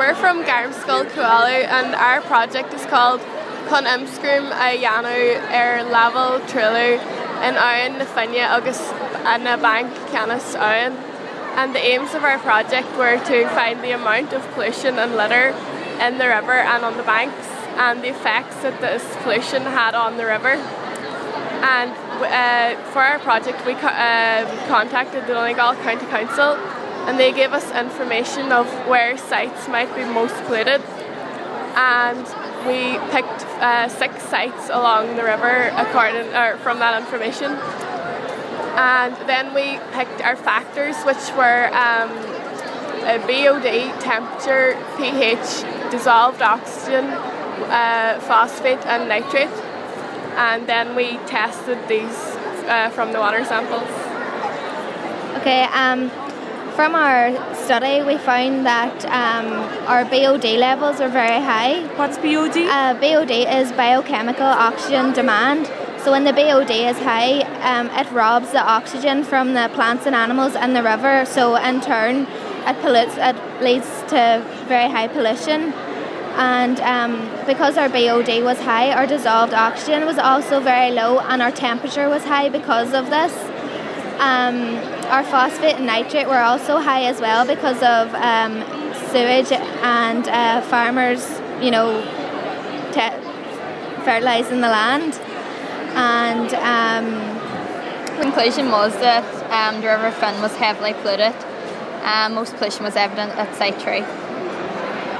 We're from Garmskull Coalu, and our project is called Chun Imscream a Dheanú ar Level Trulu in Owen na Finne agus na Bank Canis Owen. And the aims of our project were to find the amount of pollution and litter in the river and on the banks, and the effects that this pollution had on the river. And for our project we contacted the Donegal County Council, and they gave us information of where sites might be most polluted, and we picked 6 sites along the river from that information. And then we picked our factors, which were BOD, temperature, pH, dissolved oxygen, phosphate and nitrate. And then we tested these from the water samples. Okay, from our study we found that our BOD levels are very high. What's BOD? BOD is biochemical oxygen demand. So when the BOD is high, it robs the oxygen from the plants and animals in the river, so in turn it leads to very high pollution. And because our BOD was high, our dissolved oxygen was also very low, and our temperature was high because of this. Our phosphate and nitrate were also high as well because of sewage and farmers, fertilising the land. And the conclusion was that the River Finn was heavily polluted. Most pollution was evident at Site 3.